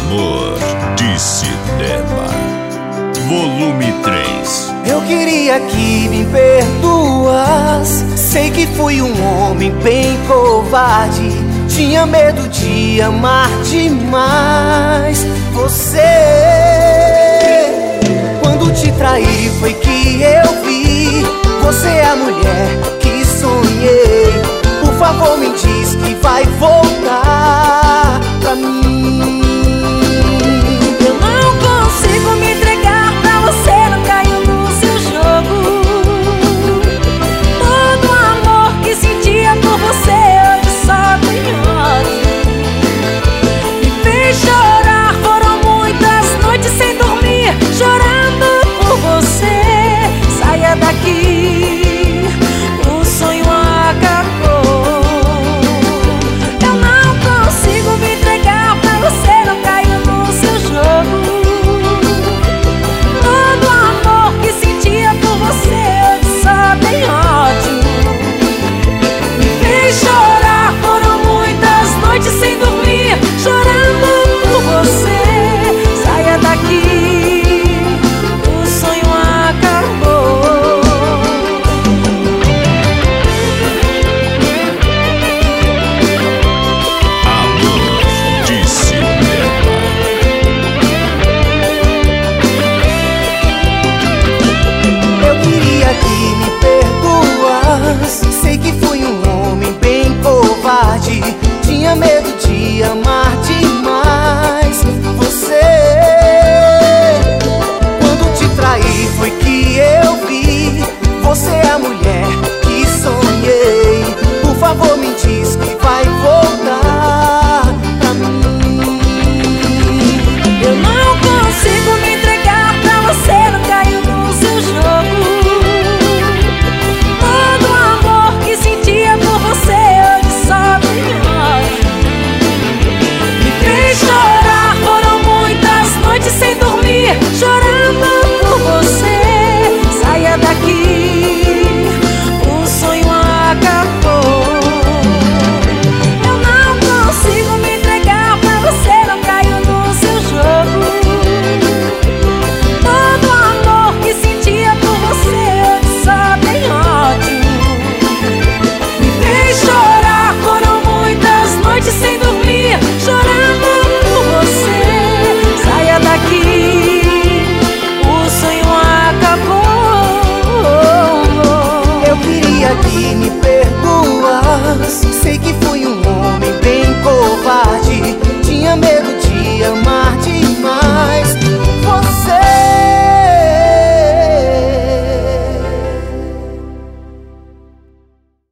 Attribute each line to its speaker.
Speaker 1: Amor de Cinema, volume 3.
Speaker 2: Eu queria que me perdoas. Sei que fui um homem bem covarde. Tinha medo de amar demais você. Quando te traí foi que eu vi. Você é a mulher que sonhei. Por favor me diz que vai voltar.